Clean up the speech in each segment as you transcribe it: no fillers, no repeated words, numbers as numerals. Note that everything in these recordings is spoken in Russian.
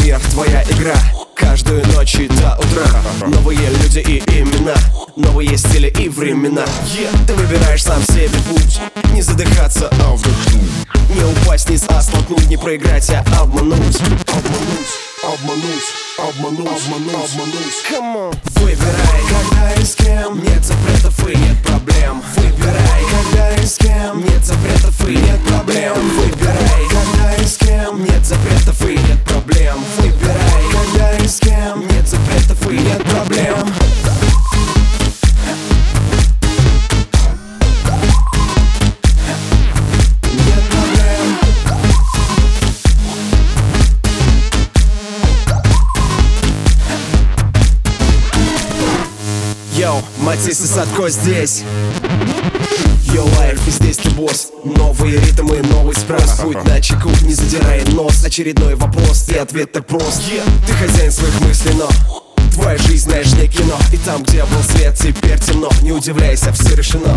мир, твоя игра. Каждую ночь и до утра. Новые люди и имена, новые стили и времена. Ты выбираешь сам себе путь. Не задыхаться, а вдохнуть. Не упасть вниз, а столкнуть. Не проиграть, а обмануть. Обмануть. Come on. Выбирай, когда и с кем. Нет запретов и нет проблем. Выбирай, когда и с кем. Нет запретов и нет проблем. Выбирай, когда и с кем. Нет запретов и нет проблем. Выбирай, когда и с кем. Нет запретов и нет проблем. Йоу, Матис и Садко здесь. Йоу, лайф, и здесь ты босс. Новые ритмы, новый спрос. Будь начеку, не задирай нос. Очередной вопрос, и ответ так прост. Ты хозяин своих мыслей, но твоя жизнь, знаешь, не кино. И там, где был свет, теперь темно. Не удивляйся, все решено.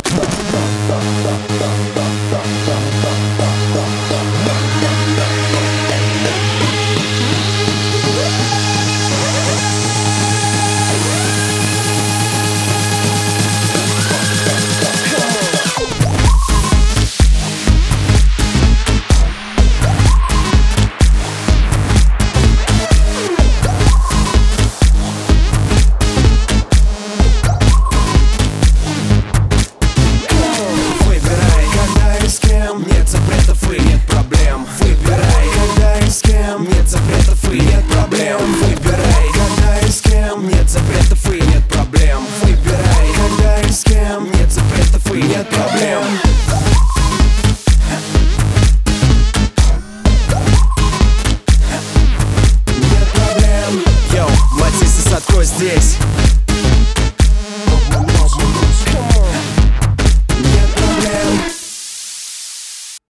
Нет запретов и нет проблем. Выбирай, когда и с кем. Нет запретов и нет проблем. Выбирай, когда и с кем. Нет запретов и нет проблем. Выбирай, когда и с кем. Нет запретов и нет проблем. Нет проблем. Йоу, Матис и Садко здесь.